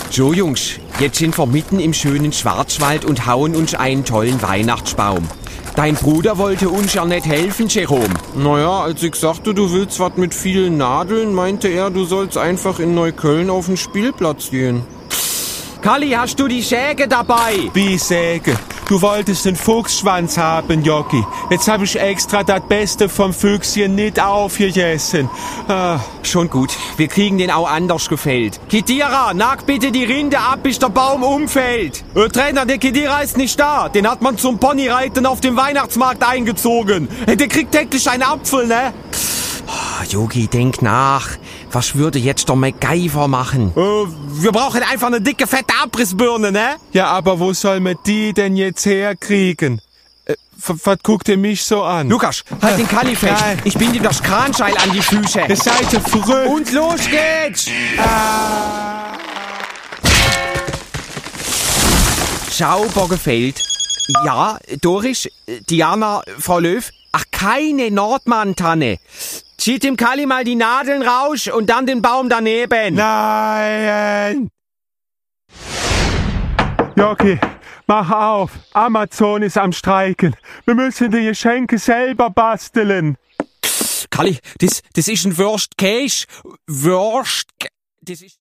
So, Jungs, jetzt sind wir mitten im schönen Schwarzwald und hauen uns einen tollen Weihnachtsbaum. Dein Bruder wollte uns ja nicht helfen, Jerome. Naja, als ich sagte, du willst was mit vielen Nadeln, meinte er, du sollst einfach in Neukölln auf den Spielplatz gehen. Kalli, hast du die Säge dabei? Wie Säge? Du wolltest den Fuchsschwanz haben, Jocki. Jetzt habe ich extra das Beste vom Füchschen nicht aufgegessen. Schon gut, wir kriegen den auch anders gefällt. Kedira, nag bitte die Rinde ab, bis der Baum umfällt. Trainer, der Kedira ist nicht da. Den hat man zum Ponyreiten auf dem Weihnachtsmarkt eingezogen. Der kriegt täglich einen Apfel, ne? Yogi, denk nach. Was würde jetzt der MacGyver machen? Wir brauchen einfach eine dicke, fette Abrissbirne, ne? Ja, aber wo soll man die denn jetzt herkriegen? Was guckt ihr mich so an? Lukas, halt den Kalli fest. Nein. Ich bin dir das Kranscheil an die Füße. Ihr seid ja verrückt. Und los geht's! Sauber gefällt. Ja, Doris, Diana, Frau Löw. Ach, keine Nordmann-Tanne. Zieht dem Kalli mal die Nadeln raus und dann den Baum daneben. Nein! Jocki, mach auf. Amazon ist am Streiken. Wir müssen die Geschenke selber basteln. Kalli, das ist ein Wurst-Käse. Das ist...